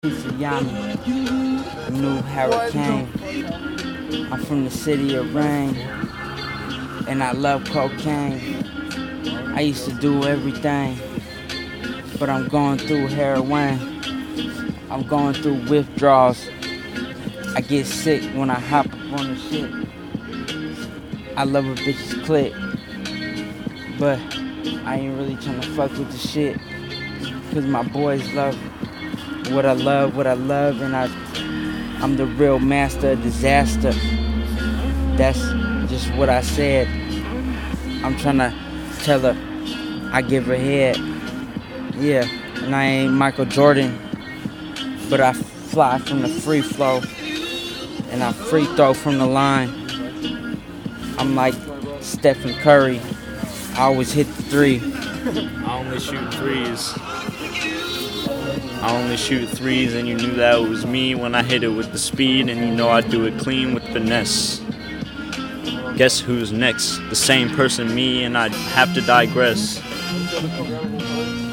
Piece of Yami, new hurricane. I'm from the city of rain, and I love cocaine. I used to do everything, but I'm going through heroin. I'm going through withdrawals. I get sick when I hop up on the shit. I love a bitch's clit, but I ain't really tryna fuck with the shit. Cause my boys love what I love, and I'm the real master of disaster. That's just what I said. I'm tryna tell her I give her head. Yeah, and I ain't Michael Jordan, but I fly from the free flow, and I free throw from the line. I'm like Stephen Curry. I always hit the three. I only shoot threes. I only shoot threes, and you knew that it was me when I hit it with the speed, and you know I do it clean with finesse. Guess who's next? The same person, me, and I have to digress.